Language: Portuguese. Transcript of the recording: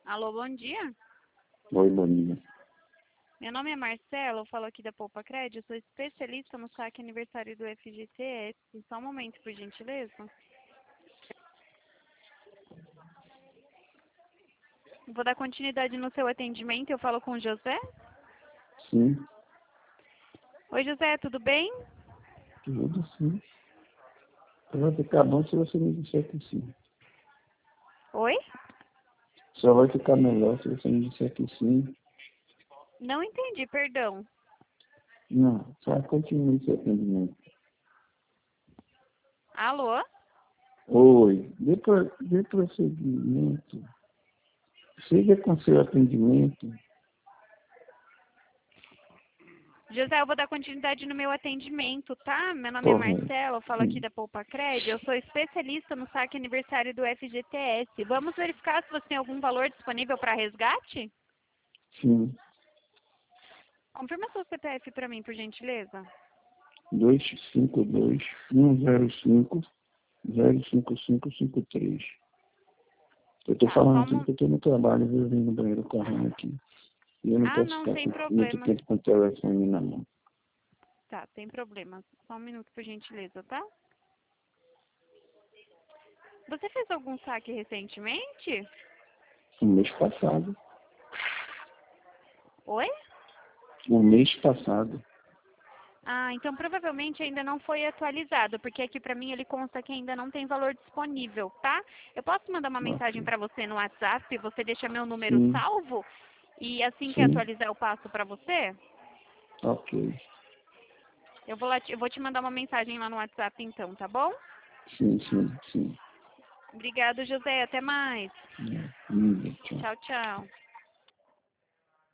Alô, bom dia. Oi, Boninha. Meu nome é Marcelo, eu falo aqui da Poupa Crédito, sou especialista no saque aniversário do FGTS. Só um momento, por gentileza. Vou dar continuidade no seu atendimento, eu falo com o José. Sim, Oi, José, tudo bem? tudo sim. Vai ficar bom se você me disser que sim. Oi? Só vai ficar melhor se você me disser que sim. Não entendi, perdão. Não, só continue esse atendimento. Alô? Oi, dê prosseguimento. Siga com seu atendimento. José, eu vou dar continuidade no meu atendimento, tá? Meu nome é Correto. Marcelo, eu falo aqui Sim, da Poupa Crédito, eu sou especialista no saque aniversário do FGTS. Vamos verificar se você tem algum valor disponível para resgate? sim. Confirma seu CPF para mim, por gentileza. 252-105-05553. Eu tô Tá, falando tudo porque eu tô no trabalho, viu? Eu vim no banheiro correndo aqui. E eu não Ah, posso não, ficar sem muito problema. tempo com o telefone na mão. Tá, sem problema. Só um minuto, por gentileza, tá? Você fez algum saque recentemente? O mês passado. Oi? O mês passado. Ah, então provavelmente ainda não foi atualizado, porque aqui pra mim ele consta que ainda não tem valor disponível, tá? Eu posso mandar uma mensagem Ok. pra você no WhatsApp, você deixa meu número Sim, salvo e assim que sim. atualizar eu passo pra você? Ok. Eu vou te mandar uma mensagem lá no WhatsApp então, tá bom? Sim, sim, sim. Obrigado, José. Até mais. Tchau. Tchau, tchau.